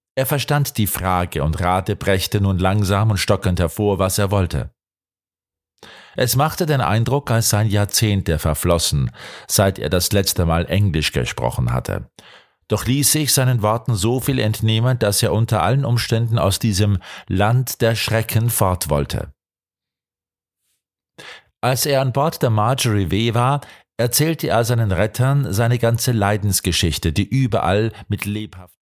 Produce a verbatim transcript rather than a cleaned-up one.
Er verstand die Frage und Rade brächte nun langsam und stockend hervor, was er wollte. Es machte den Eindruck, als seien Jahrzehnte verflossen, seit er das letzte Mal Englisch gesprochen hatte. Doch ließ sich seinen Worten so viel entnehmen, dass er unter allen Umständen aus diesem Land der Schrecken fort wollte. Als er an Bord der Margery W. war, erzählte er seinen Rettern seine ganze Leidensgeschichte, die überall mit lebhaft